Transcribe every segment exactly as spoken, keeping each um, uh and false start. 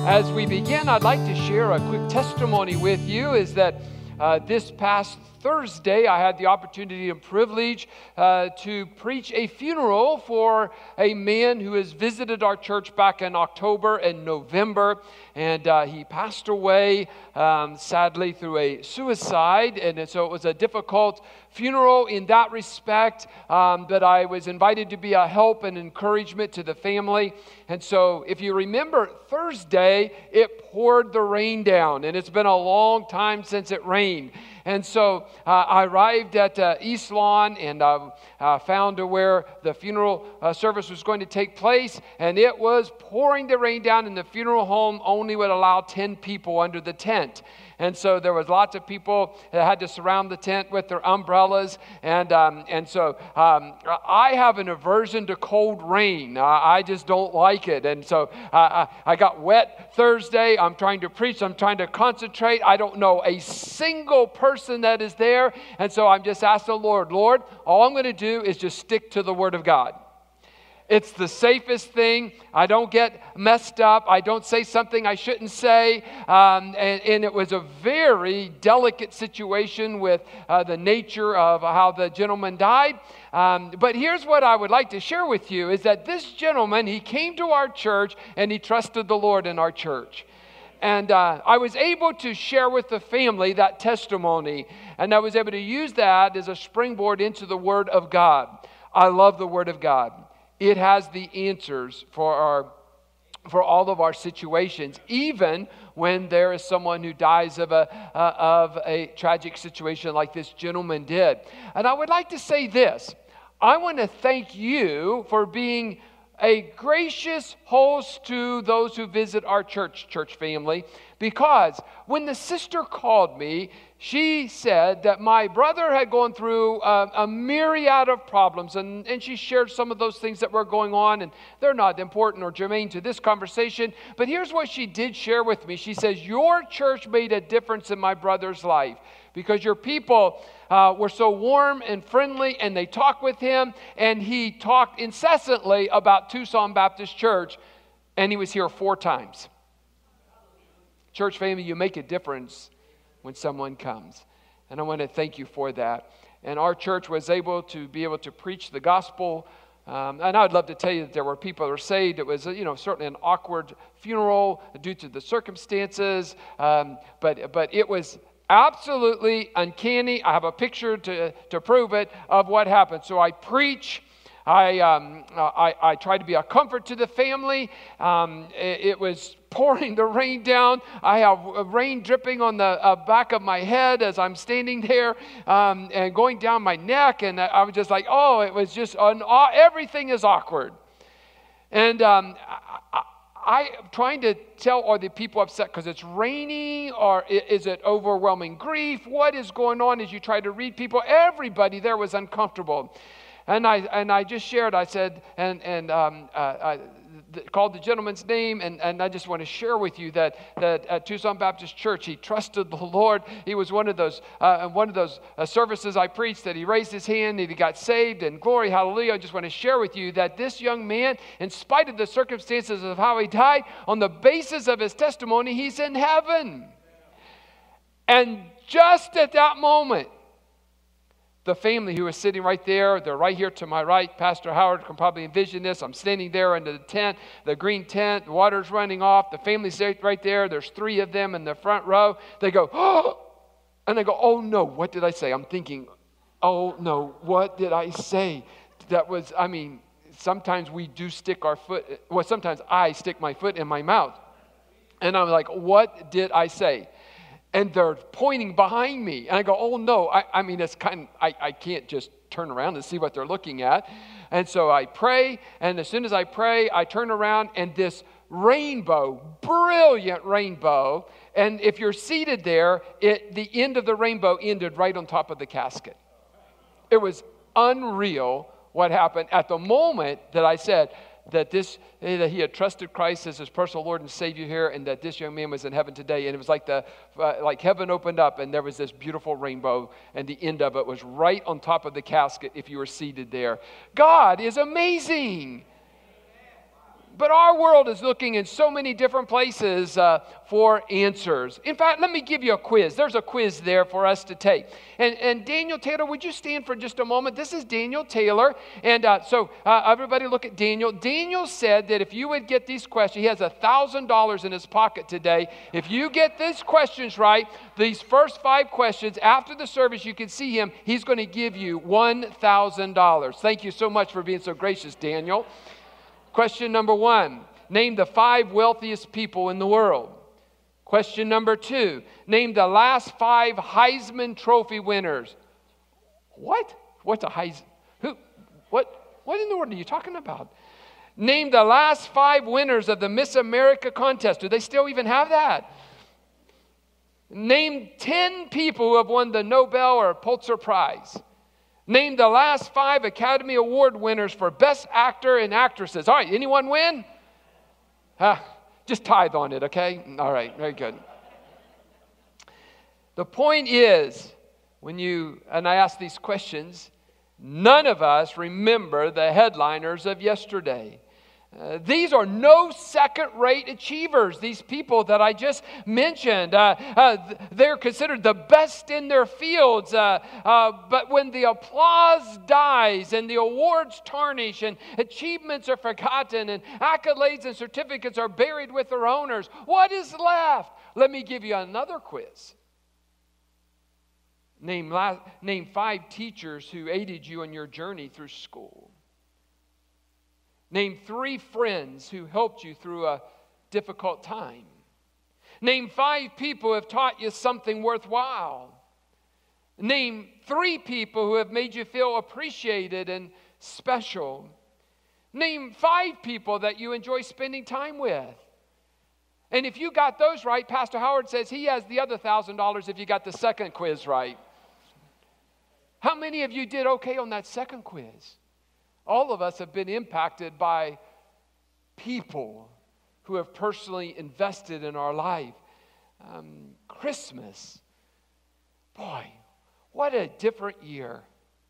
As we begin, I'd like to share a quick testimony with you. Is that uh, this past Thursday, I had the opportunity and privilege uh, to preach a funeral for a man who has visited our church back in October and November, and uh, he passed away, um, sadly, through a suicide, and so it was a difficult funeral in that respect, um, but I was invited to be a help and encouragement to the family. And so if you remember Thursday, it poured the rain down, and it's been a long time since it rained. And so uh, I arrived at uh, East Lawn and uh, uh, found where the funeral uh, service was going to take place, and it was pouring the rain down, and the funeral home only would allow ten people under the tent. And so there was lots of people that had to surround the tent with their umbrellas. And um, and so um, I have an aversion to cold rain. Uh, I just don't like it. And so uh, I got wet Thursday. I'm trying to preach. I'm trying to concentrate. I don't know a single person that is there. And so I'm just asking the Lord, Lord, all I'm going to do is just stick to the Word of God. It's the safest thing. I don't get messed up. I don't say something I shouldn't say. Um, and, and it was a very delicate situation with uh, the nature of how the gentleman died. Um, but here's what I would like to share with you is that this gentleman, he came to our church and he trusted the Lord in our church. And uh, I was able to share with the family that testimony. And I was able to use that as a springboard into the Word of God. I love the Word of God. It has the answers for our, for all of our situations, even when there is someone who dies of a uh, of a tragic situation like this gentleman did. And I would like to say this: I want to thank you for being a gracious host to those who visit our church, church family, because when the sister called me, she said that my brother had gone through a, a myriad of problems, and, and she shared some of those things that were going on, and they're not important or germane to this conversation. But here's what she did share with me. She says, your church made a difference in my brother's life because your people uh, were so warm and friendly, and they talked with him, and he talked incessantly about Tucson Baptist Church, and he was here four times. Church family, you make a difference when someone comes. And I want to thank you for that. And our church was able to be able to preach the gospel. Um, and I would love to tell you that there were people that were saved. It was, you know, certainly an awkward funeral due to the circumstances. Um, but but it was absolutely uncanny. I have a picture to, to prove it of what happened. So I preach. I, um, I, I tried to be a comfort to the family. Um, it, it was pouring the rain down. I have rain dripping on the uh, back of my head as I'm standing there um, and going down my neck. And I, I was just like, oh, it was just, an, uh, everything is awkward. And um, I, I, I'm trying to tell, are the people upset because it's raining, or is it overwhelming grief? What is going on as you try to read people? Everybody there was uncomfortable. And I and I just shared, I said, and and um, uh, I th- called the gentleman's name, and, and I just want to share with you that that at Tucson Baptist Church, he trusted the Lord. He was one of those uh, one of those uh, services I preached that he raised his hand and he got saved, and glory, hallelujah. I just want to share with you that this young man, in spite of the circumstances of how he died, on the basis of his testimony, he's in heaven. And just at that moment, the family who was sitting right there, they're right here to my right. Pastor Howard can probably envision this. I'm standing there under the tent, the green tent, the water's running off. The family's right there. There's three of them in the front row. They go, oh, and I go, oh no, what did I say? I'm thinking, oh no, what did I say? That was, I mean, sometimes we do stick our foot, well, sometimes I stick my foot in my mouth. And I'm like, what did I say? And they're pointing behind me. And I go, oh, no. I, I mean, it's kind of, I, I can't just turn around and see what they're looking at. And so I pray. And as soon as I pray, I turn around. And this rainbow, brilliant rainbow. And if you're seated there, it, the end of the rainbow ended right on top of the casket. It was unreal what happened at the moment that I said, that this that he had trusted Christ as his personal Lord and Savior here, and that this young man was in heaven today. And it was like the uh, like heaven opened up, and there was this beautiful rainbow, and the end of it was right on top of the casket if you were seated there. God is amazing. But our world is looking in so many different places uh, for answers. In fact, let me give you a quiz. There's a quiz there for us to take. And, and Daniel Taylor, would you stand for just a moment? This is Daniel Taylor. And uh, so uh, everybody look at Daniel. Daniel said that if you would get these questions, he has one thousand dollars in his pocket today. If you get these questions right, these first five questions, after the service, you can see him. He's going to give you one thousand dollars. Thank you so much for being so gracious, Daniel. Question number one, name the five wealthiest people in the world. Question number two, name the last five Heisman Trophy winners. What? What's a Heisman? Who? What? What in the world are you talking about? Name the last five winners of the Miss America contest. Do they still even have that? Name ten people who have won the Nobel or Pulitzer Prize. Name the last five Academy Award winners for Best Actor and Actresses. All right, anyone win? Uh, just tithe on it, okay? All right, very good. The point is, when you, and I ask these questions, none of us remember the headliners of yesterday. Uh, these are no second-rate achievers, these people that I just mentioned. Uh, uh, they're considered the best in their fields. Uh, uh, but when the applause dies and the awards tarnish and achievements are forgotten and accolades and certificates are buried with their owners, what is left? Let me give you another quiz. Name, last, name five teachers who aided you on your journey through school. Name three friends who helped you through a difficult time. Name five people who have taught you something worthwhile. Name three people who have made you feel appreciated and special. Name five people that you enjoy spending time with. And if you got those right, Pastor Howard says he has the other one thousand dollars if you got the second quiz right. How many of you did okay on that second quiz? All of us have been impacted by people who have personally invested in our life. Um, Christmas, boy, what a different year.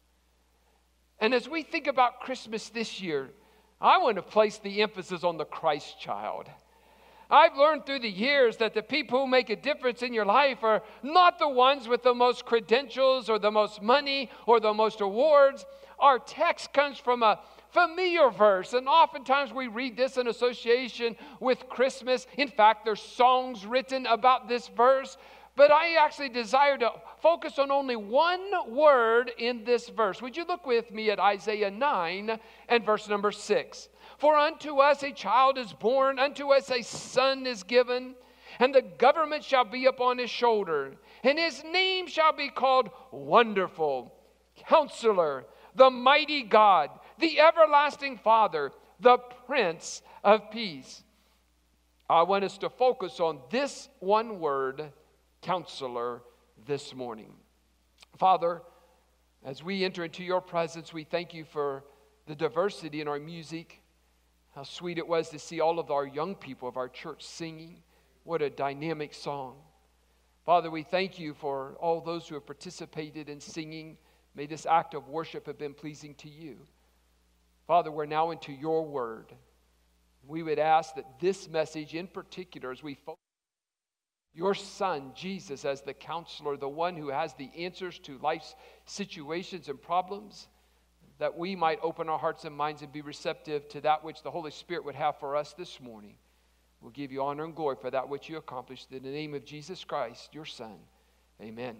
And as we think about Christmas this year, I want to place the emphasis on the Christ child. I've learned through the years that the people who make a difference in your life are not the ones with the most credentials or the most money or the most awards. Our text comes from a familiar verse, and oftentimes we read this in association with Christmas. In fact, there's songs written about this verse, but I actually desire to focus on only one word in this verse. Would you look with me at Isaiah nine and verse number six? For unto us a child is born, unto us a son is given, and the government shall be upon his shoulder, and his name shall be called Wonderful, Counselor, the Mighty God, the Everlasting Father, the Prince of Peace. I want us to focus on this one word, Counselor, this morning. Father, as we enter into your presence, we thank you for the diversity in our music. How sweet it was to see all of our young people of our church singing. What a dynamic song. Father, we thank you for all those who have participated in singing. May this act of worship have been pleasing to you. Father, we're now into your word. We would ask that this message in particular, as we focus on your son, Jesus, as the counselor, the one who has the answers to life's situations and problems, that we might open our hearts and minds and be receptive to that which the Holy Spirit would have for us this morning. We'll give you honor and glory for that which you accomplished in the name of Jesus Christ, your Son. Amen.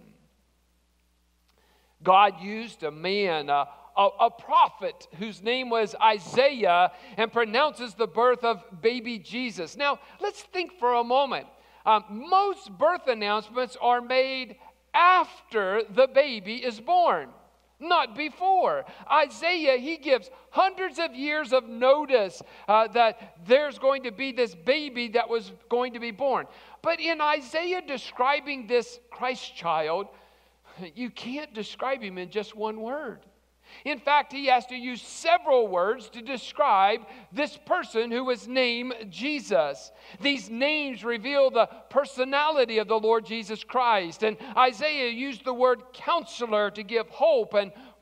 God used a man, a, a, a prophet whose name was Isaiah, and pronounces the birth of baby Jesus. Now, let's think for a moment. Um, most birth announcements are made after the baby is born, not before. Isaiah, he gives hundreds of years of notice uh, that there's going to be this baby that was going to be born. But in Isaiah describing this Christ child, you can't describe him in just one word. In fact, he has to use several words to describe this person who was named Jesus. These names reveal the personality of the Lord Jesus Christ. And Isaiah used the word counselor to give hope and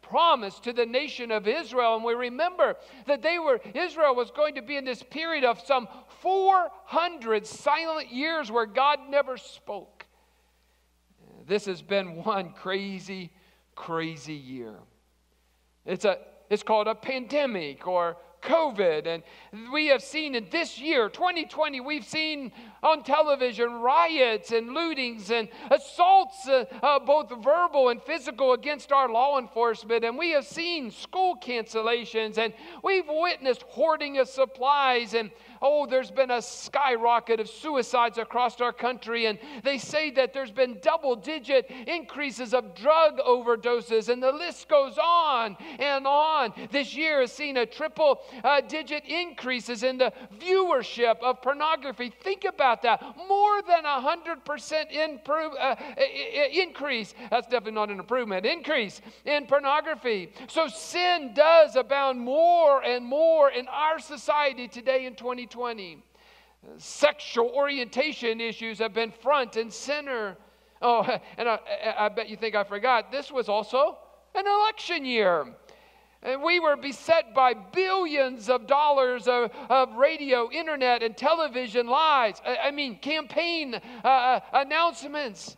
promise to the nation of Israel. And we remember that they were, Israel was going to be in this period of some four hundred silent years where God never spoke. This has been one crazy, crazy year. It's a, it's called a pandemic or COVID, and we have seen in this year, twenty twenty, we've seen on television riots and lootings and assaults, uh, uh, both verbal and physical, against our law enforcement, and we have seen school cancellations, and we've witnessed hoarding of supplies, and oh, there's been a skyrocket of suicides across our country, and they say that there's been double-digit increases of drug overdoses, and the list goes on and on. This year has seen a triple-digit increases in the viewership of pornography. Think about that. More than a hundred percent increase. That's definitely not an improvement. Increase in pornography. So sin does abound more and more in our society today in twenty twenty. Sexual orientation issues have been front and center. Oh, and I, I bet you think I forgot, this was also an election year. And we were beset by billions of dollars of, of radio, internet, and television lies. I, I mean, campaign uh, announcements.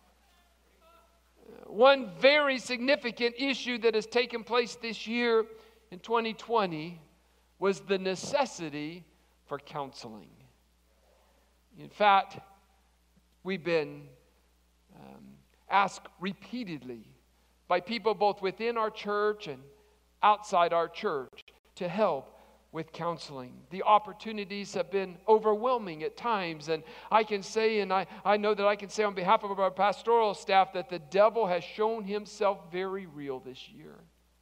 One very significant issue that has taken place this year in twenty twenty was the necessity for counseling. In fact, we've been um, asked repeatedly by people both within our church and outside our church to help with counseling. The opportunities have been overwhelming at times, and I can say, and I, I know that I can say on behalf of our pastoral staff, that the devil has shown himself very real this year.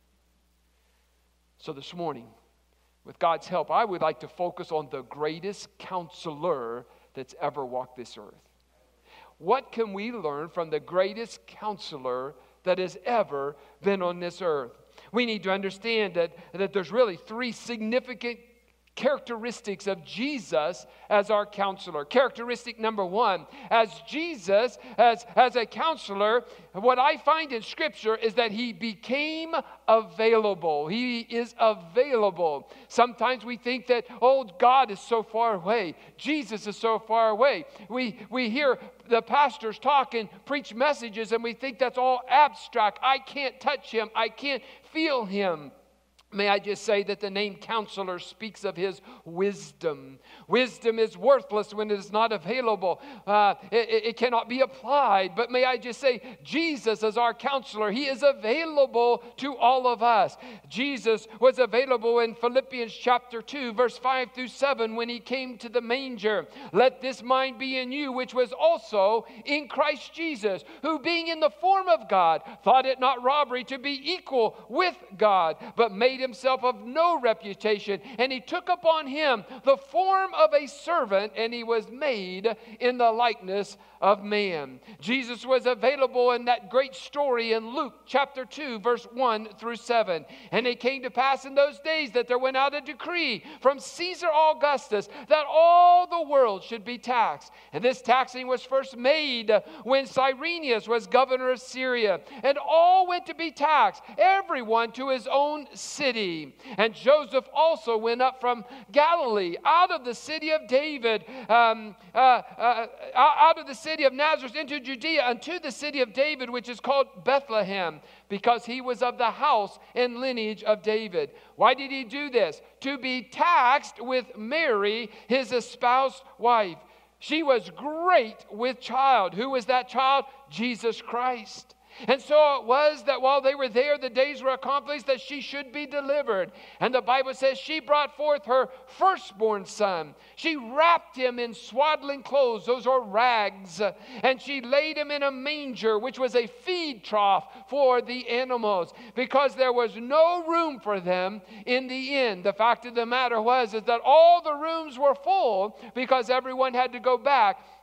So this morning, with God's help, I would like to focus on the greatest counselor that's ever walked this earth. What can we learn from the greatest counselor that has ever been on this earth? We need to understand that, that there's really three significant characteristics of Jesus as our counselor. Characteristic number one, as Jesus, as, as a counselor, what I find in Scripture is that he became available. He is available. Sometimes we think that, oh, God is so far away. Jesus is so far away. We, we hear the pastors talk and preach messages, and we think that's all abstract. I can't touch him. I can't feel him. May I just say that the name counselor speaks of his wisdom. Wisdom is worthless when it is not available. Uh, it, it cannot be applied. But may I just say, Jesus as our counselor, he is available to all of us. Jesus was available in Philippians chapter two, verse five through seven, when he came to the manger. Let this mind be in you, which was also in Christ Jesus, who being in the form of God, thought it not robbery to be equal with God, but made himself of no reputation, and he took upon him the form of a servant, and he was made in the likeness of man. Jesus was available in that great story in Luke chapter two, verse one through seven. And it came to pass in those days that there went out a decree from Caesar Augustus that all the world should be taxed. And this taxing was first made when Cyrenius was governor of Syria. And all went to be taxed, everyone to his own city. And Joseph also went up from Galilee, out of the city of David, um, uh, uh, out of the city of Nazareth into Judea, unto the city of David, which is called Bethlehem, because he was of the house and lineage of David. Why did he do this? To be taxed with Mary, his espoused wife. She was great with child. Who was that child? Jesus Christ. And so it was that while they were there, the days were accomplished that she should be delivered. And the Bible says she brought forth her firstborn son. She wrapped him in swaddling clothes, those are rags, and she laid him in a manger, which was a feed trough for the animals, because there was no room for them in the inn. The fact of the matter was is that all the rooms were full because everyone had to go back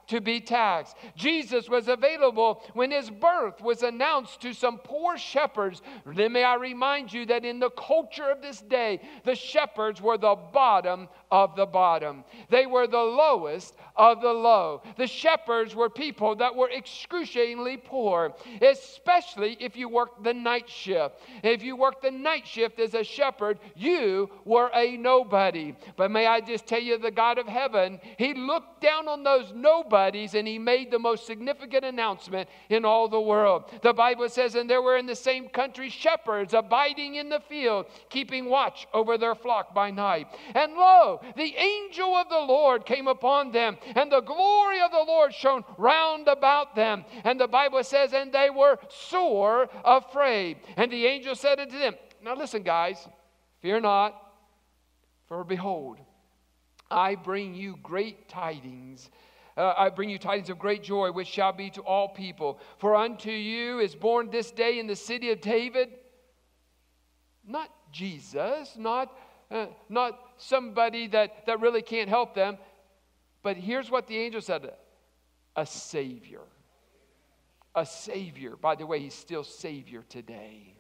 to be taxed. Jesus was available when his birth was announced to some poor shepherds. Then may I remind you that in the culture of this day, the shepherds were the bottom of the bottom. They were the lowest of the low. The shepherds were people that were excruciatingly poor, especially if you worked the night shift. If you worked the night shift as a shepherd, you were a nobody. But may I just tell you, the God of heaven, he looked down on those nobodies and he made the most significant announcement in all the world. The Bible says, and there were in the same country shepherds abiding in the field, keeping watch over their flock by night. And lo, the angel of the Lord came upon them, and the glory of the Lord shone round about them. And the Bible says, and they were sore afraid. And the angel said unto them, now listen, guys, fear not, for behold, I bring you great tidings. Uh, I bring you tidings of great joy, which shall be to all people. For unto you is born this day in the city of David, not Jesus, not, uh, not somebody that, that really can't help them. But here's what the angel said, a Savior. A Savior. By the way, he's still Savior today,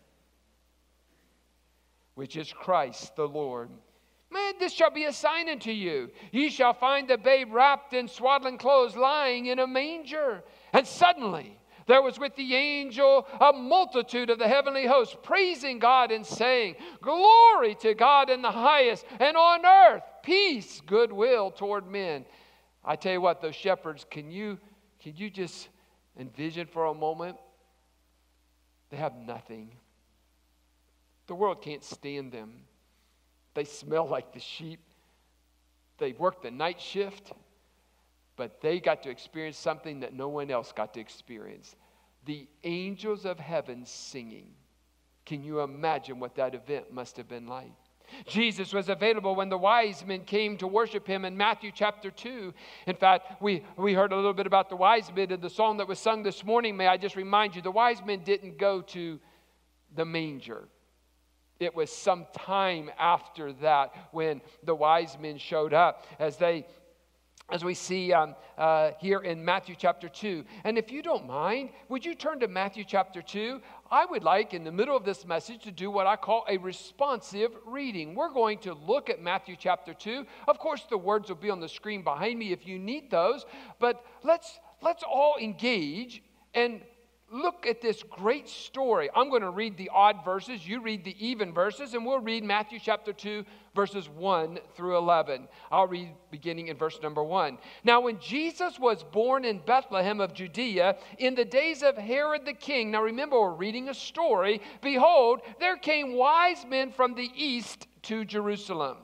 which is Christ the Lord. Man, this shall be a sign unto you. Ye shall find the babe wrapped in swaddling clothes, lying in a manger. And suddenly there was with the angel a multitude of the heavenly hosts, praising God and saying, glory to God in the highest, and on earth peace, goodwill toward men. I tell you what, those shepherds, can you, can you just envision for a moment? They have nothing. The world can't stand them. They smell like the sheep. They work the night shift. But they got to experience something that no one else got to experience. The angels of heaven singing. Can you imagine what that event must have been like? Jesus was available when the wise men came to worship him in Matthew chapter two. In fact, we, we heard a little bit about the wise men in the song that was sung this morning. May I just remind you, the wise men didn't go to the manger. It was some time after that when the wise men showed up, as they As we see um, uh, here in Matthew chapter two. And if you don't mind, would you turn to Matthew chapter two? I would like, in the middle of this message, to do what I call a responsive reading. We're going to look at Matthew chapter two. Of course, the words will be on the screen behind me if you need those. But let's, let's all engage and look at this great story. I'm going to read the odd verses. You read the even verses, and we'll read Matthew chapter two, verses one through eleven. I'll read beginning in verse number one. Now, when Jesus was born in Bethlehem of Judea, in the days of Herod the king, now remember, we're reading a story. Behold, there came wise men from the east to Jerusalem.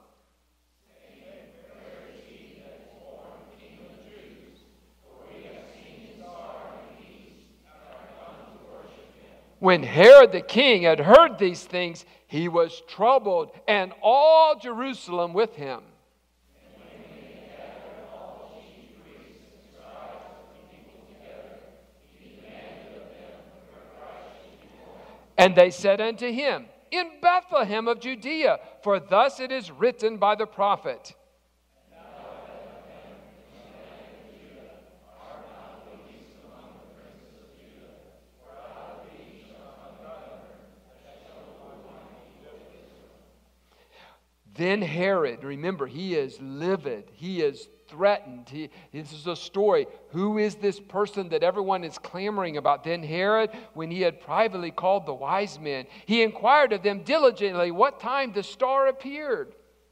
When Herod the king had heard these things, he was troubled, and all Jerusalem with him. And they said unto him, in Bethlehem of Judea, for thus it is written by the prophet. Then Herod, remember, he is livid. He is threatened. He, this is a story. Who is this person that everyone is clamoring about? Then Herod, when he had privately called the wise men, he inquired of them diligently what time the star appeared.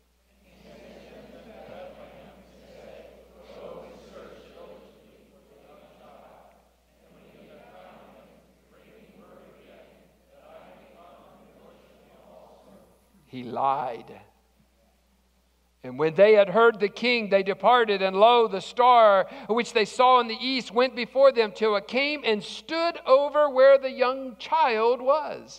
He lied. And when they had heard the king, they departed, and lo, the star which they saw in the east went before them till it came and stood over where the young child was.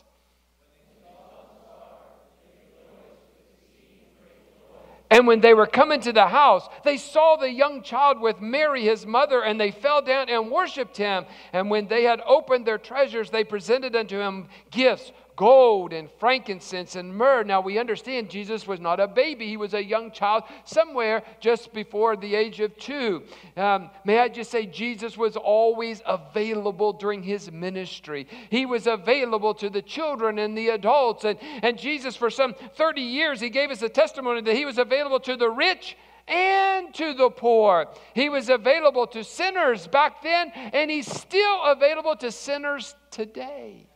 And when they were come into the house, they saw the young child with Mary his mother, and they fell down and worshipped him. And when they had opened their treasures, they presented unto him gifts, gold and frankincense and myrrh. Now we understand Jesus was not a baby. He was a young child somewhere just before the age of two. Um, may I just say Jesus was always available during his ministry. He was available to the children and the adults. And, and Jesus, for some thirty years, he gave us a testimony that he was available to the rich and to the poor. He was available to sinners back then, and he's still available to sinners today.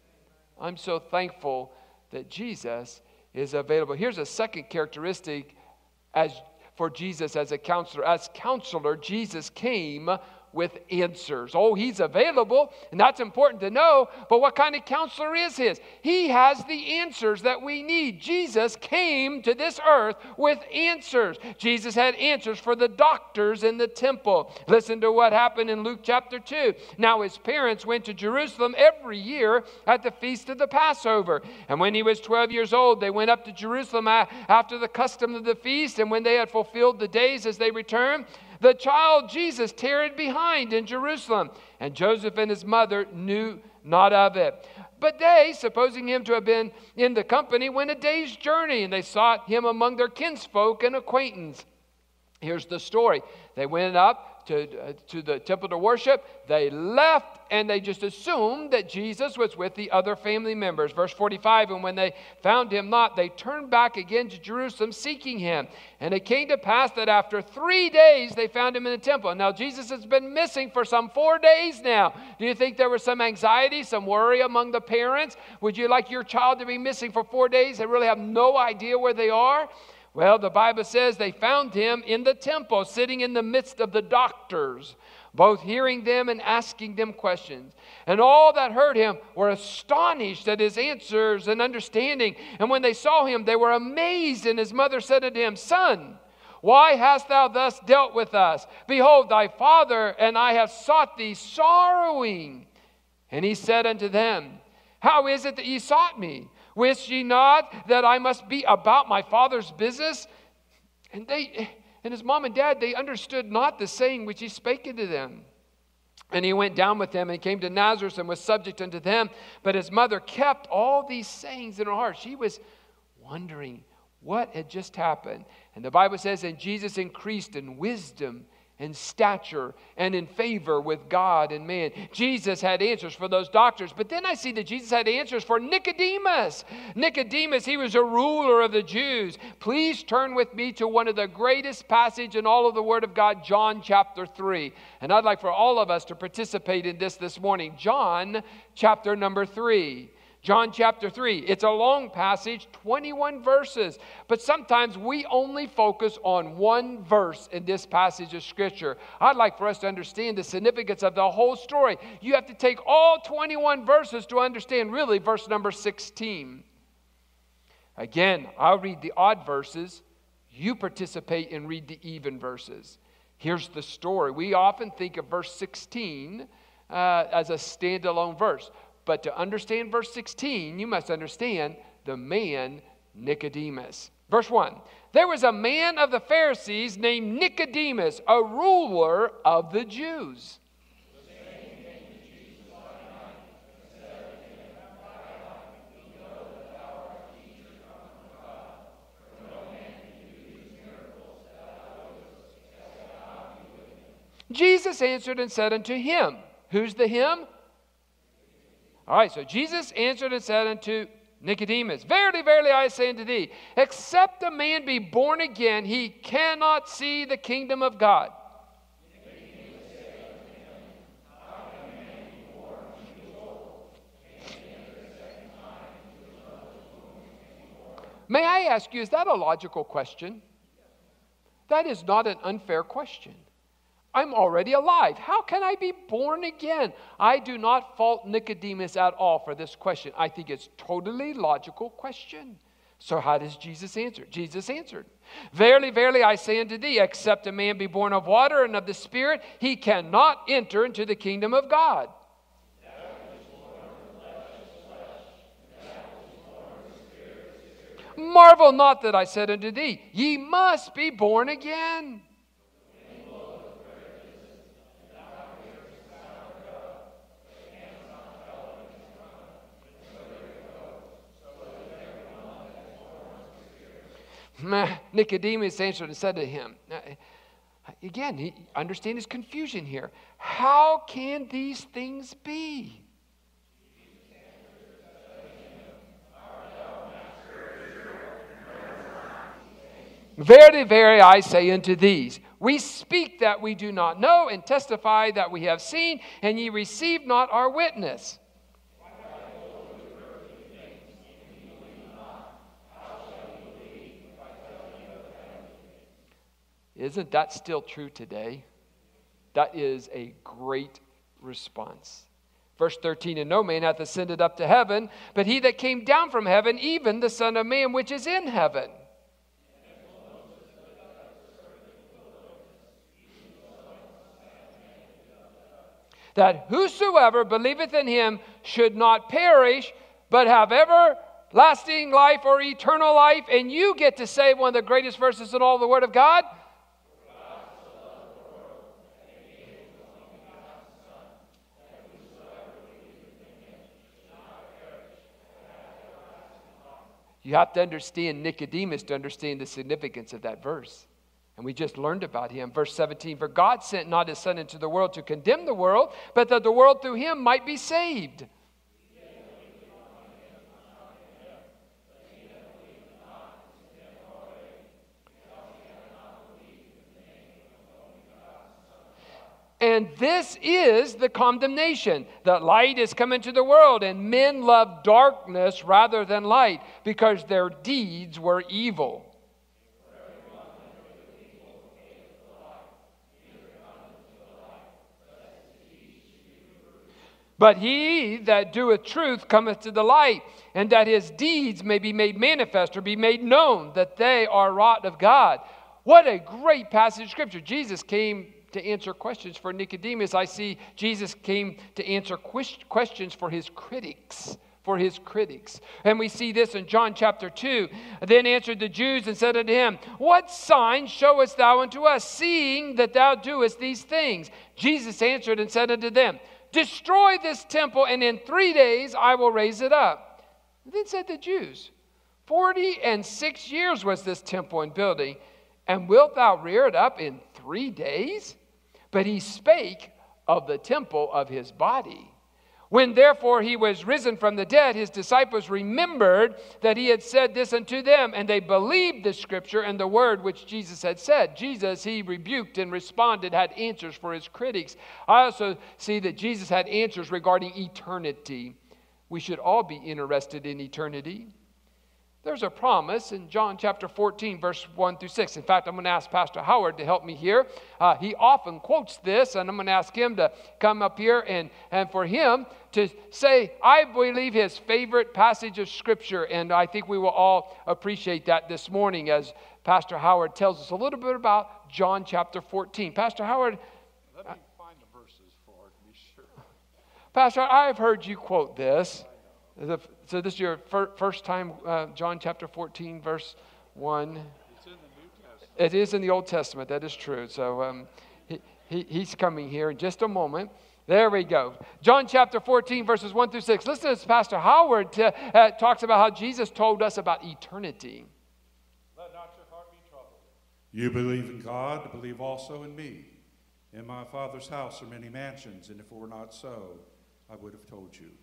I'm so thankful that Jesus is available. Here's a second characteristic as for Jesus as a counselor. As counselor, Jesus came with answers. Oh, he's available, and that's important to know, but what kind of counselor is his? He has the answers that we need. Jesus came to this earth with answers. Jesus had answers for the doctors in the temple. Listen to what happened in Luke chapter two. Now his parents went to Jerusalem every year at the feast of the Passover. And when he was twelve years old, they went up to Jerusalem after the custom of the feast, and when they had fulfilled the days as they returned, the child Jesus tarried behind in Jerusalem, and Joseph and his mother knew not of it. But they, supposing him to have been in the company, went a day's journey, and they sought him among their kinsfolk and acquaintance. Here's the story. They went up to, uh, to the temple to worship. They left, and they just assumed that Jesus was with the other family members. Verse forty-five, and when they found him not, they turned back again to Jerusalem, seeking him. And it came to pass that after three days they found him in the temple. Now Jesus has been missing for some four days now. Do you think there was some anxiety, some worry among the parents? Would you like your child to be missing for four days and really have no idea where they are? Well, the Bible says they found him in the temple, sitting in the midst of the doctors, both hearing them and asking them questions. And all that heard him were astonished at his answers and understanding. And when they saw him, they were amazed. And his mother said unto him, Son, why hast thou thus dealt with us? Behold, thy father and I have sought thee sorrowing. And he said unto them, How is it that ye sought me? Wist ye not that I must be about my father's business? And they, and his mom and dad, they understood not the saying which he spake unto them. And he went down with them and came to Nazareth and was subject unto them. But his mother kept all these sayings in her heart. She was wondering what had just happened. And the Bible says, and Jesus increased in wisdom and stature and in favor with God and man. Jesus had answers for those doctors. But then I see that Jesus had answers for Nicodemus. Nicodemus, he was a ruler of the Jews. Please turn with me to one of the greatest passages in all of the Word of God, John chapter three. And I'd like for all of us to participate in this this morning. John chapter number three. John chapter three. It's a long passage, twenty-one verses. But sometimes we only focus on one verse in this passage of Scripture. I'd like for us to understand the significance of the whole story. You have to take all twenty-one verses to understand really verse number sixteen. Again, I'll read the odd verses. You participate and read the even verses. Here's the story. We often think of verse sixteen uh, as a standalone verse. But to understand verse sixteen, you must understand the man Nicodemus. Verse one, there was a man of the Pharisees named Nicodemus, a ruler of the Jews. Jesus answered and said unto him, who's the him? All right, so Jesus answered and said unto Nicodemus, Verily, verily, I say unto thee, except a man be born again, he cannot see the kingdom of God. Nicodemus said unto him, How can a man be born when he is old? Can he enter a second time into his mother's womb and be born? May I ask you, is that a logical question? That is not an unfair question. I'm already alive. How can I be born again? I do not fault Nicodemus at all for this question. I think it's a totally logical question. So how does Jesus answer? Jesus answered, Verily, verily, I say unto thee, except a man be born of water and of the Spirit, he cannot enter into the kingdom of God. Marvel not that I said unto thee, ye must be born again. Nicodemus answered and said to him, again, he, understand his confusion here. How can these things be? Verily, verily, I say unto these, we speak that we do not know, and testify that we have seen, and ye receive not our witness. Isn't that still true today? That is a great response. Verse thirteen, and no man hath ascended up to heaven, but he that came down from heaven, even the Son of Man which is in heaven. That whosoever believeth in him should not perish, but have everlasting life or eternal life. And you get to say one of the greatest verses in all the Word of God. You have to understand Nicodemus to understand the significance of that verse. And we just learned about him. Verse seventeen, for God sent not his Son into the world to condemn the world, but that the world through him might be saved. And this is the condemnation, that light is come into the world, and men love darkness rather than light, because their deeds were evil. But he that doeth truth cometh to the light, and that his deeds may be made manifest, or be made known, that they are wrought of God. What a great passage of Scripture. Jesus came to answer questions for Nicodemus. I see Jesus came to answer questions for his critics. For his critics. And we see this in John chapter two. Then answered the Jews and said unto him, what sign showest thou unto us, seeing that thou doest these things? Jesus answered and said unto them, destroy this temple, and in three days I will raise it up. Then said the Jews, Forty and six years was this temple in building, and wilt thou rear it up in three days? But he spake of the temple of his body. When therefore he was risen from the dead, his disciples remembered that he had said this unto them, and they believed the scripture and the word which Jesus had said. Jesus, he rebuked and responded, had answers for his critics. I also see that Jesus had answers regarding eternity. We should all be interested in eternity. There's a promise in John chapter fourteen, verse one through six. In fact, I'm going to ask Pastor Howard to help me here. Uh, he often quotes this, and I'm going to ask him to come up here and, and for him to say, I believe, his favorite passage of Scripture. And I think we will all appreciate that this morning as Pastor Howard tells us a little bit about John chapter fourteen. Pastor Howard. Let me find the verses for it to be sure. Pastor, I've heard you quote this. So this is your first time, uh, John chapter fourteen, verse one. It's in the New Testament. It is in the Old Testament. That is true. So um, he, he, he's coming here in just a moment. There we go. John chapter fourteen, verses one through six. Listen to Pastor Howard to, uh, talks about how Jesus told us about eternity. Let not your heart be troubled. You believe in God, believe also in me. In my Father's house are many mansions, and if it were not so, I would have told you.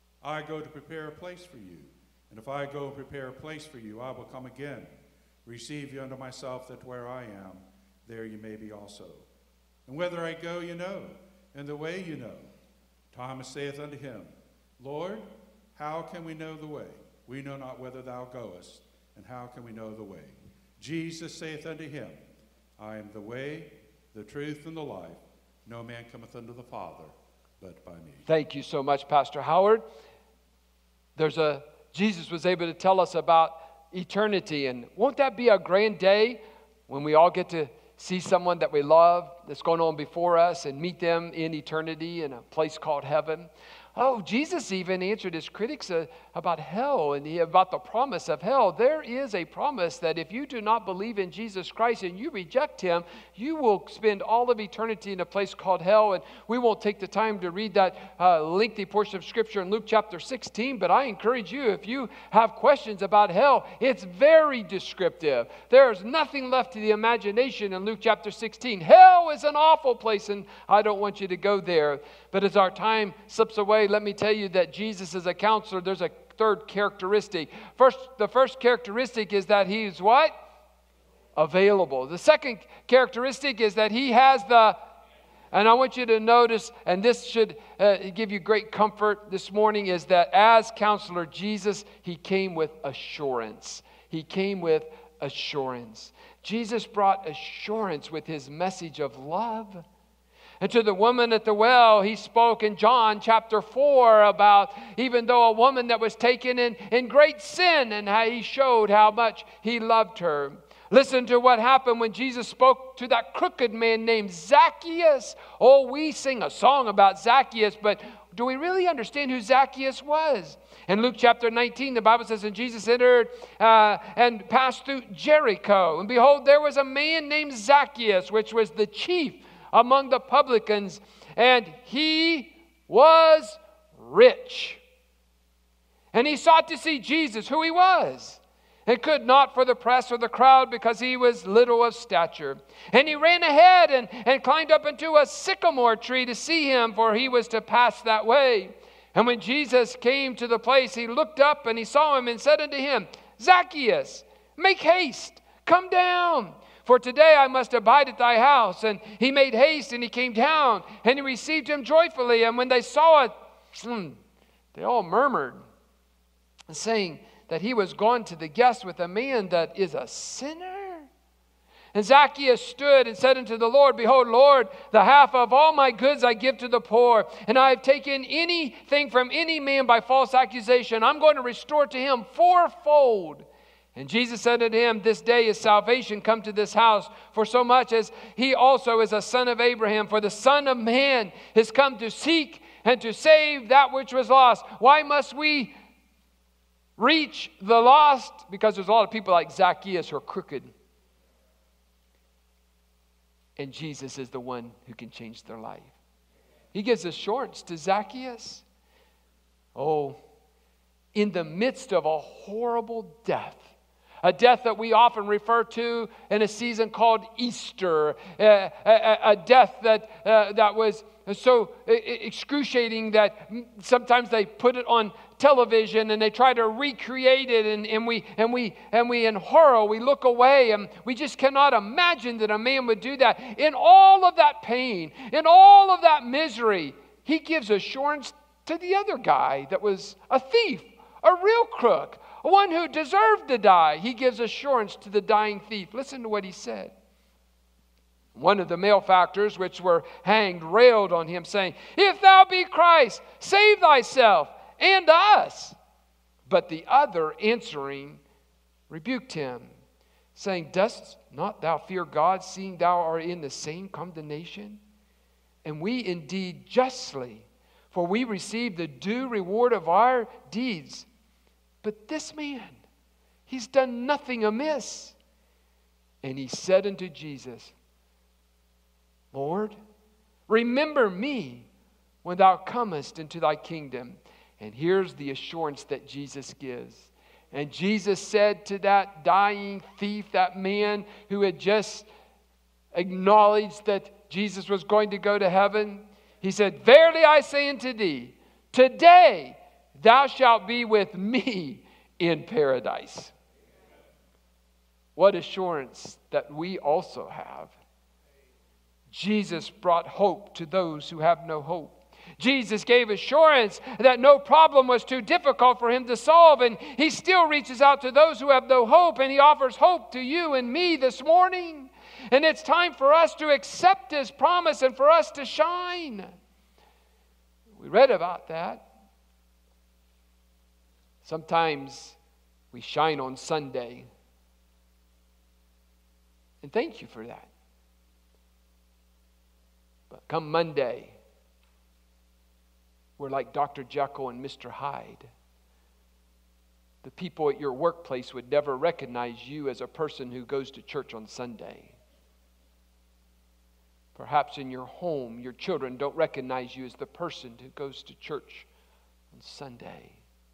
I go to prepare a place for you. And if I go and prepare a place for you, I will come again, receive you unto myself, that where I am, there you may be also. And whither I go, you know, and the way you know. Thomas saith unto him, Lord, how can we know the way? We know not whither thou goest, and how can we know the way? Jesus saith unto him, I am the way, the truth, and the life. No man cometh unto the Father but by me. Thank you so much, Pastor Howard. There's a Jesus was able to tell us about eternity, and won't that be a grand day when we all get to see someone that we love that's going on before us and meet them in eternity in a place called heaven? Oh, Jesus even answered his critics uh, about hell and he, about the promise of hell. There is a promise that if you do not believe in Jesus Christ and you reject him, you will spend all of eternity in a place called hell. And we won't take the time to read that uh, lengthy portion of Scripture in Luke chapter sixteen, but I encourage you, if you have questions about hell, it's very descriptive. There's nothing left to the imagination in Luke chapter sixteen. Hell is an awful place, and I don't want you to go there. But as our time slips away, let me tell you that Jesus is a counselor. There's a third characteristic. First, the first characteristic is that he's what? Available. The second characteristic is that he has the, and I want you to notice, and this should uh, give you great comfort this morning, is that as counselor, Jesus, he came with assurance. He came with assurance. Jesus brought assurance with his message of love. And to the woman at the well, he spoke in John chapter four about even though a woman that was taken in, in great sin, and how he showed how much he loved her. Listen to what happened when Jesus spoke to that crooked man named Zacchaeus. Oh, we sing a song about Zacchaeus, but do we really understand who Zacchaeus was? In Luke chapter nineteen, the Bible says, and Jesus entered uh, and passed through Jericho. And behold, there was a man named Zacchaeus, which was the chief among the publicans, and he was rich. And he sought to see Jesus, who he was, and could not for the press or the crowd, because he was little of stature. And he ran ahead and, and climbed up into a sycamore tree to see him, for he was to pass that way. And when Jesus came to the place, he looked up and he saw him and said unto him, Zacchaeus, make haste, come down, for today I must abide at thy house. And he made haste, and he came down, and he received him joyfully. And when they saw it, they all murmured, saying that he was gone to the guest with a man that is a sinner. And Zacchaeus stood and said unto the Lord, Behold, Lord, the half of all my goods I give to the poor, and I have taken anything from any man by false accusation. I'm going to restore to him fourfold. And Jesus said unto him, This day is salvation come to this house, for so much as he also is a son of Abraham. For the Son of Man is come to seek and to save that which was lost. Why must we reach the lost? Because there's a lot of people like Zacchaeus who are crooked. And Jesus is the one who can change their life. He gives assurance to Zacchaeus. Oh, in the midst of a horrible death, a death that we often refer to in a season called Easter. A, a, a death that, uh, that was so excruciating that sometimes they put it on television and they try to recreate it, and, and, we, and, we, and we in horror, we look away, and we just cannot imagine that a man would do that. In all of that pain, in all of that misery, he gives assurance to the other guy that was a thief, a real crook, one who deserved to die. He gives assurance to the dying thief. Listen to what he said. One of the malefactors which were hanged railed on him, saying, If thou be Christ, save thyself and us. But the other answering rebuked him, saying, Dost not thou fear God, seeing thou art in the same condemnation? And we indeed justly, for we receive the due reward of our deeds. But this man, he's done nothing amiss. And he said unto Jesus, Lord, remember me when thou comest into thy kingdom. And here's the assurance that Jesus gives. And Jesus said to that dying thief, that man who had just acknowledged that Jesus was going to go to heaven, he said, Verily I say unto thee, today thou shalt be with me in paradise. What assurance that we also have. Jesus brought hope to those who have no hope. Jesus gave assurance that no problem was too difficult for him to solve, and he still reaches out to those who have no hope, and he offers hope to you and me this morning. And it's time for us to accept his promise and for us to shine. We read about that. Sometimes we shine on Sunday. And thank you for that. But come Monday, We're like Doctor Jekyll and Mister Hyde. The people at your workplace would never recognize you as a person who goes to church on Sunday. Perhaps in your home, your children don't recognize you as the person who goes to church on Sunday.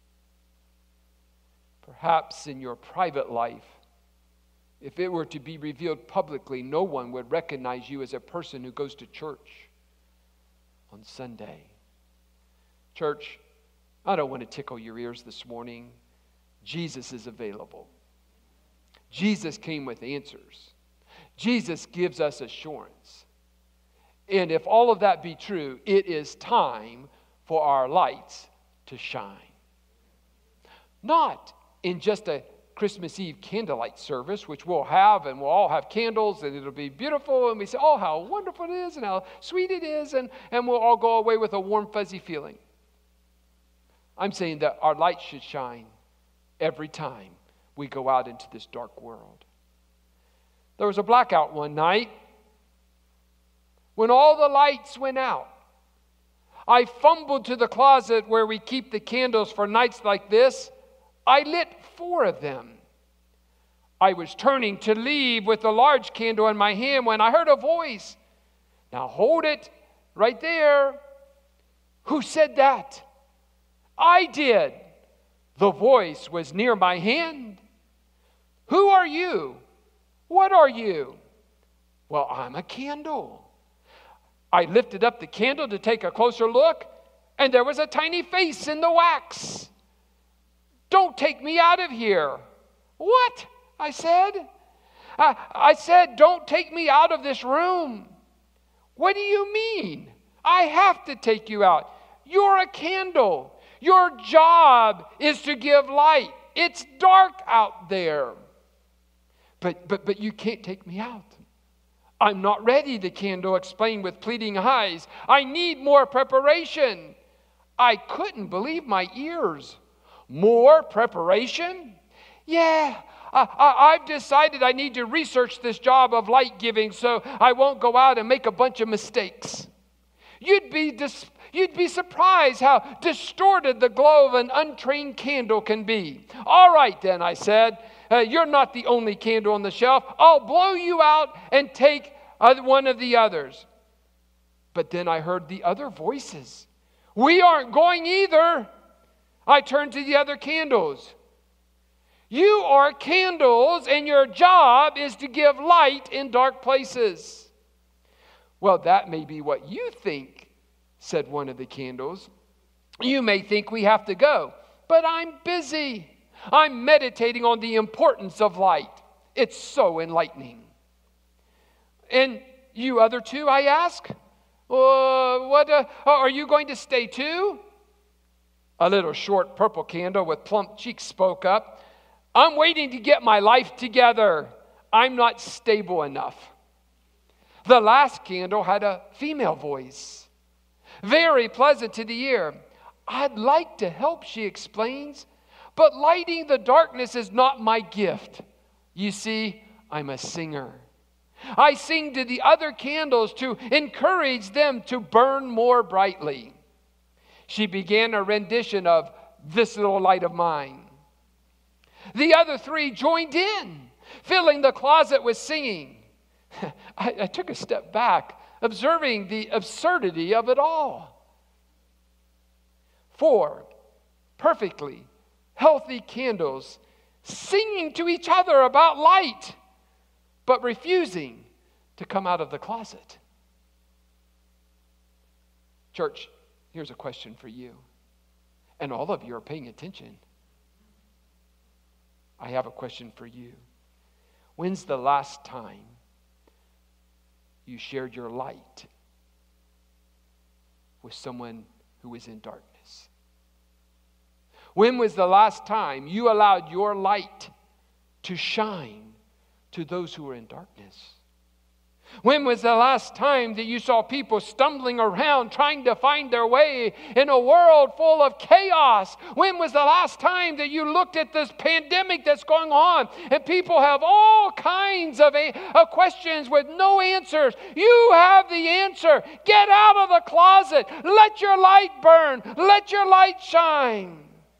Perhaps in your private life, if it were to be revealed publicly, no one would recognize you as a person who goes to church on Sunday. Church, I don't want to tickle your ears this morning. Jesus is available. Jesus came with answers. Jesus gives us assurance. And if all of that be true, it is time for our lights to shine. Not in just a Christmas Eve candlelight service, which we'll have, and we'll all have candles, and it'll be beautiful, and we say, oh, how wonderful it is, and how sweet it is, and, and we'll all go away with a warm, fuzzy feeling. I'm saying that our light should shine every time we go out into this dark world. There was a blackout one night when all the lights went out. I fumbled to the closet where we keep the candles for nights like this. I lit four of them. I was turning to leave with the large candle in my hand when I heard a voice. Now hold it right there. Who said that? I did. The voice was near my hand. Who are you? What are you? Well, I'm a candle. I lifted up the candle to take a closer look, and there was a tiny face in the wax. Don't take me out of here. What? I said. I, I said, don't take me out of this room. What do you mean? I have to take you out. You're a candle. Your job is to give light. It's dark out there. But, but, but you can't take me out. I'm not ready, the candle explained with pleading eyes. I need more preparation. I couldn't believe my ears. More preparation? Yeah, I, I, I've decided I need to research this job of light giving so I won't go out and make a bunch of mistakes. You'd be dis- you'd be surprised how distorted the glow of an untrained candle can be. All right then, I said. Uh, you're not the only candle on the shelf. I'll blow you out and take uh, one of the others. But then I heard the other voices. We aren't going either. I turned to the other candles. You are candles, and your job is to give light in dark places. Well, that may be what you think, said one of the candles. You may think we have to go, but I'm busy. I'm meditating on the importance of light. It's so enlightening. And you other two, I ask, uh, what uh, are you going to stay too? A little short purple candle with plump cheeks spoke up. I'm waiting to get my life together. I'm not stable enough. The last candle had a female voice, very pleasant to the ear. I'd like to help, she explains. But lighting the darkness is not my gift. You see, I'm a singer. I sing to the other candles to encourage them to burn more brightly. She began a rendition of This Little Light of Mine. The other three joined in, filling the closet with singing. I, I took a step back, observing the absurdity of it all. Four perfectly healthy candles singing to each other about light, but refusing to come out of the closet. Church, here's a question for you. And all of you are paying attention. I have a question for you. When's the last time you shared your light with someone who was in darkness? When was the last time you allowed your light to shine to those who are in darkness? When was the last time that you saw people stumbling around trying to find their way in a world full of chaos? When was the last time that you looked at this pandemic that's going on and people have all kinds of, of questions with no answers? You have the answer. Get out of the closet. Let your light burn. Let your light shine.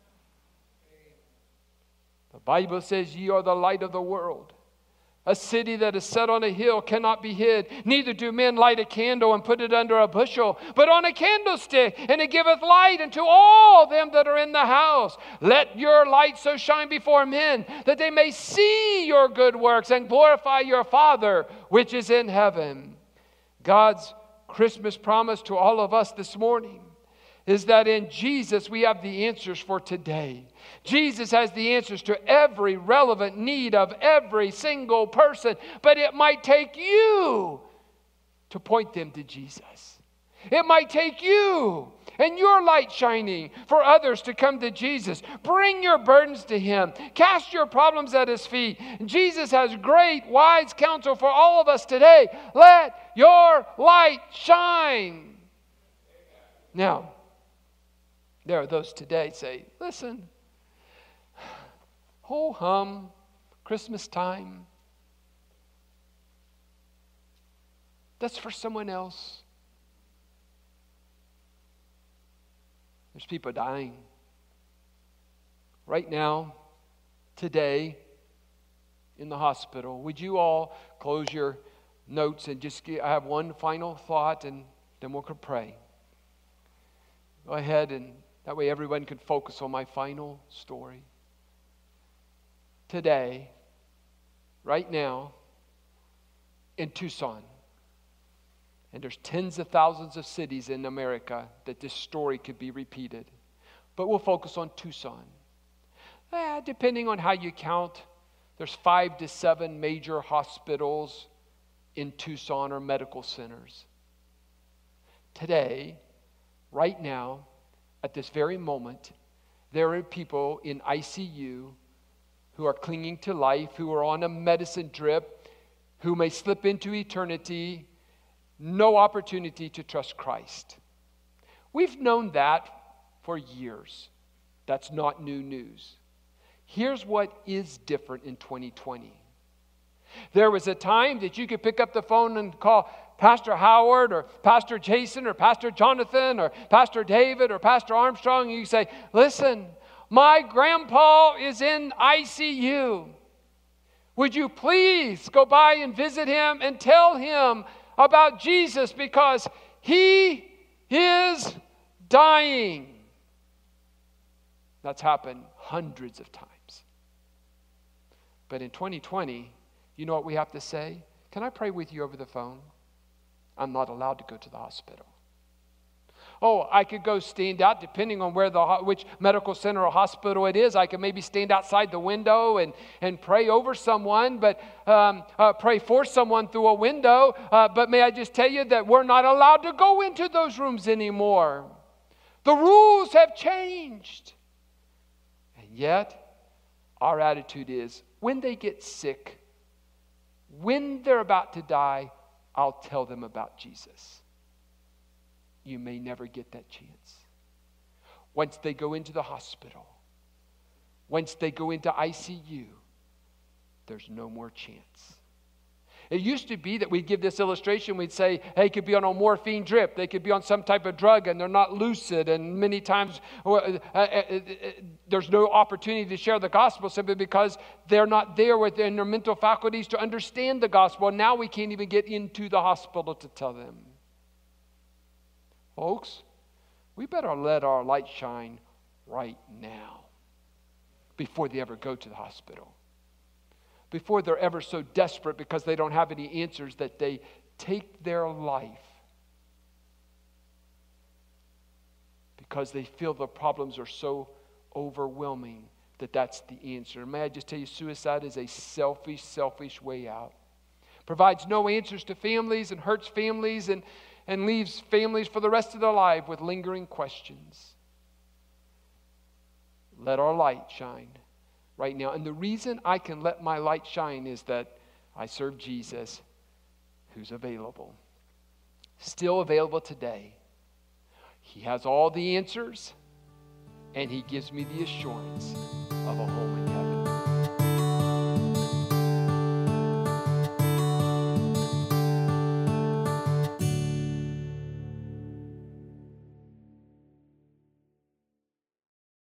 The Bible says, ye are the light of the world. A city that is set on a hill cannot be hid. Neither do men light a candle and put it under a bushel, but on a candlestick, and it giveth light unto all them that are in the house. Let your light so shine before men, that they may see your good works and glorify your Father which is in heaven. God's Christmas promise to all of us this morning is that in Jesus we have the answers for today. Jesus has the answers to every relevant need of every single person, but it might take you to point them to Jesus. It might take you and your light shining for others to come to Jesus. Bring your burdens to Him. Cast your problems at His feet. Jesus has great, wise counsel for all of us today. Let your light shine. Now, there are those today say, listen, ho hum, Christmas time. That's for someone else. There's people dying. Right now, today, in the hospital. Would you all close your notes and just get, I have one final thought and then we'll pray. Go ahead, and that way everyone can focus on my final story. Today, right now, in Tucson, and there's tens of thousands of cities in America that this story could be repeated. But we'll focus on Tucson. Eh, depending on how you count, there's five to seven major hospitals in Tucson or medical centers. Today, right now, at this very moment, there are people in I C U who are clinging to life, who are on a medicine drip, who may slip into eternity, no opportunity to trust Christ. We've known that for years. That's not new news. Here's what is different in twenty twenty. There was a time that you could pick up the phone and call Pastor Howard or Pastor Jason or Pastor Jonathan or Pastor David or Pastor Armstrong, and you say, listen, my grandpa is in I C U. Would you please go by and visit him and tell him about Jesus because he is dying? That's happened hundreds of times. But in twenty twenty, you know what we have to say? Can I pray with you over the phone? I'm not allowed to go to the hospital. Oh, I could go stand out, depending on where the which medical center or hospital it is. I could maybe stand outside the window and, and pray over someone, but um, uh, pray for someone through a window. Uh, but may I just tell you that we're not allowed to go into those rooms anymore. The rules have changed. And yet, our attitude is, when they get sick, when they're about to die, I'll tell them about Jesus. You may never get that chance. Once they go into the hospital, once they go into I C U, there's no more chance. It used to be that we'd give this illustration, we'd say, hey, they could be on a morphine drip, they could be on some type of drug and they're not lucid, and many times uh, uh, uh, uh, there's no opportunity to share the gospel simply because they're not there within their mental faculties to understand the gospel. Now we can't even get into the hospital to tell them. Folks, we better let our light shine right now before they ever go to the hospital. Before they're ever so desperate because they don't have any answers that they take their life because they feel the problems are so overwhelming that that's the answer. May I just tell you, suicide is a selfish, selfish way out. Provides no answers to families and hurts families and, and leaves families for the rest of their life with lingering questions. Let our light shine right now. And the reason I can let my light shine is that I serve Jesus, who's available. Still available today. He has all the answers, and he gives me the assurance of a home in heaven.